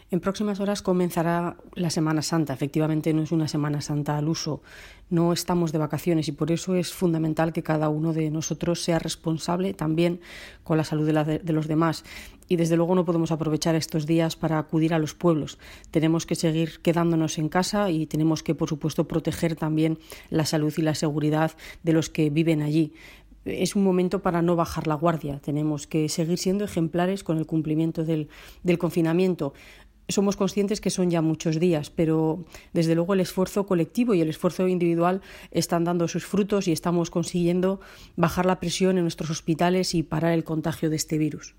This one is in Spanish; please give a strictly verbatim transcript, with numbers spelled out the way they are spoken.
En próximas horas comenzará la Semana Santa. Efectivamente, no es una Semana Santa al uso. No estamos de vacaciones y por eso es fundamental que cada uno de nosotros sea responsable también con la salud de, la de, de los demás. Y desde luego no podemos aprovechar estos días para acudir a los pueblos. Tenemos que seguir quedándonos en casa y tenemos que, por supuesto, proteger también la salud y la seguridad de los que viven allí. Es un momento para no bajar la guardia. Tenemos que seguir siendo ejemplares con el cumplimiento del, del confinamiento. Somos conscientes que son ya muchos días, pero desde luego el esfuerzo colectivo y el esfuerzo individual están dando sus frutos y estamos consiguiendo bajar la presión en nuestros hospitales y parar el contagio de este virus.